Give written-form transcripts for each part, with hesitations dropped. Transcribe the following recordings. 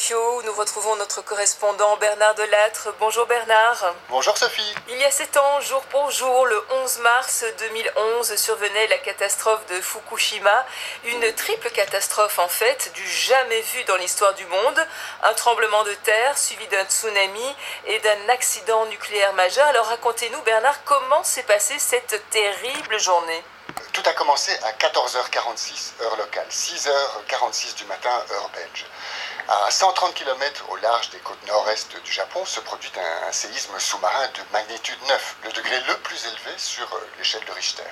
Tokyo, où nous retrouvons notre correspondant Bernard Delattre. Bonjour Bernard. Bonjour Sophie. Il y a 7 ans, jour pour jour, le 11 mars 2011, survenait la catastrophe de Fukushima. Une triple catastrophe en fait, du jamais vu dans l'histoire du monde. Un tremblement de terre suivi d'un tsunami et d'un accident nucléaire majeur. Alors racontez-nous Bernard, comment s'est passée cette terrible journée ? Tout a commencé à 14h46, heure locale, 6h46 du matin, heure belge. À 130 km au large des côtes nord-est du Japon se produit un séisme sous-marin de magnitude 9, le degré le plus élevé sur l'échelle de Richter.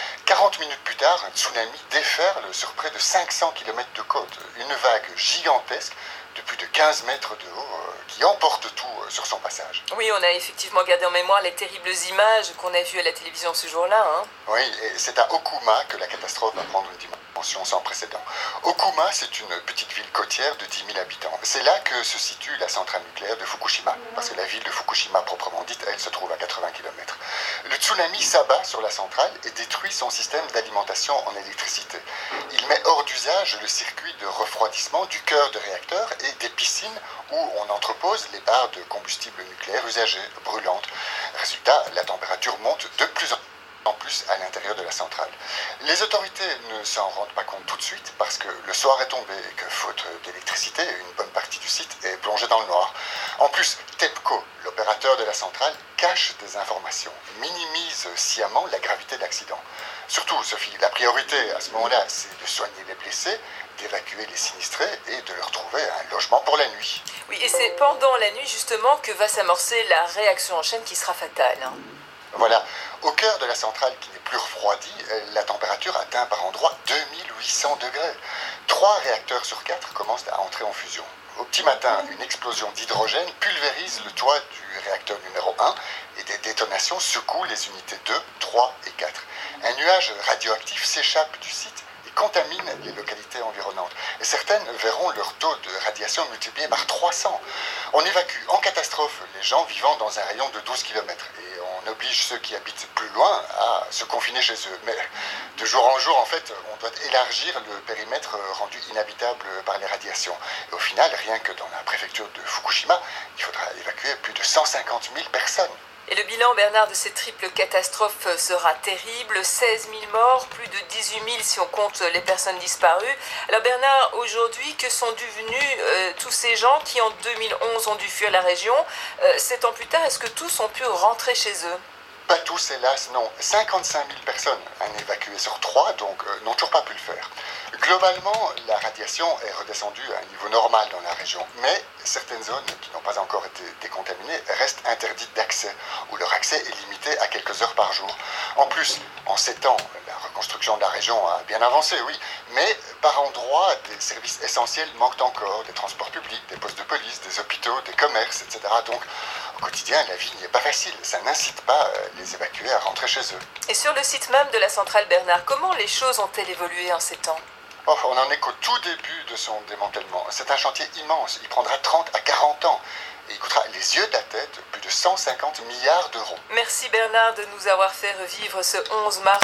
40 minutes plus tard, un tsunami déferle sur près de 500 km de côte, une vague gigantesque de plus de 15 mètres de haut qui emporte tout sur son passage. Oui, on a effectivement gardé en mémoire les terribles images qu'on a vues à la télévision ce jour-là. Oui, et c'est à Okuma que la catastrophe va prendre une dimension sans précédent. Okuma, c'est une petite ville côtière de 10 000 habitants. C'est là que se situe la centrale nucléaire de Fukushima, parce que la ville de Fukushima proprement dite, elle se trouve à 80 km. Le tsunami s'abat sur la centrale et détruit son système d'alimentation en électricité. Il met hors d'usage le circuit de refroidissement du cœur de réacteur et des piscines où on entrepose les barres de combustible nucléaire usagées, brûlantes. Résultat, la température monte de plus en plus à l'intérieur de la centrale. Les autorités ne s'en rendent pas compte tout de suite parce que le soir est tombé et que, faute d'électricité, une bonne partie du site est plongée dans le noir. En plus, TEPCO, l'opérateur de la centrale, cache des informations, minimise sciemment la gravité de l'accident. Surtout, Sophie, la priorité à ce moment-là, c'est de soigner les blessés, d'évacuer les sinistrés et de leur trouver un logement pour la nuit. Oui, et c'est pendant la nuit justement que va s'amorcer la réaction en chaîne qui sera fatale. Voilà, au cœur de la centrale qui n'est plus refroidie, la température atteint par endroits 2800 degrés. 3 réacteurs sur 4 commencent à entrer en fusion. Au petit matin, une explosion d'hydrogène pulvérise le toit du réacteur numéro 1 et des détonations secouent les unités 2, 3 et 4. Un nuage radioactif s'échappe du site et contamine les localités environnantes. Et certaines verront leur taux de radiation multiplié par 300. On évacue en catastrophe les gens vivant dans un rayon de 12 km et on oblige ceux qui habitent plus loin à se confiner chez eux. Mais de jour en jour, en fait, on doit élargir le périmètre rendu inhabitable par les radiations. Et au final, rien que dans la préfecture de Fukushima, il faudra évacuer plus de 150 000 personnes. Et le bilan, Bernard, de cette triple catastrophe sera terrible. 16 000 morts, plus de 18 000 si on compte les personnes disparues. Alors Bernard, aujourd'hui, que sont devenus tous ces gens qui en 2011 ont dû fuir la région 7 ans plus tard, est-ce que tous ont pu rentrer chez eux ? Pas tous, hélas, non. 55 000 personnes, un évacué sur 3, donc n'ont toujours pas pu le faire. Globalement, la radiation est redescendue à un niveau normal dans la région, mais certaines zones qui n'ont pas encore été décontaminées restent interdites d'accès, ou leur accès est limité à quelques heures par jour. En plus, en 7 ans, la reconstruction de la région a bien avancé, oui, mais par endroits, des services essentiels manquent encore, des transports publics, des postes de police, des hôpitaux, des commerces, etc. Donc, au quotidien, la vie n'est pas facile. Ça n'incite pas les évacués à rentrer chez eux. Et sur le site même de la centrale Bernard, comment les choses ont-elles évolué en ces temps ? Oh, on n'en est qu'au tout début de son démantèlement. C'est un chantier immense. Il prendra 30 à 40 ans. Et il coûtera les yeux de la tête plus de 150 milliards d'euros. Merci Bernard de nous avoir fait revivre ce 11 mars.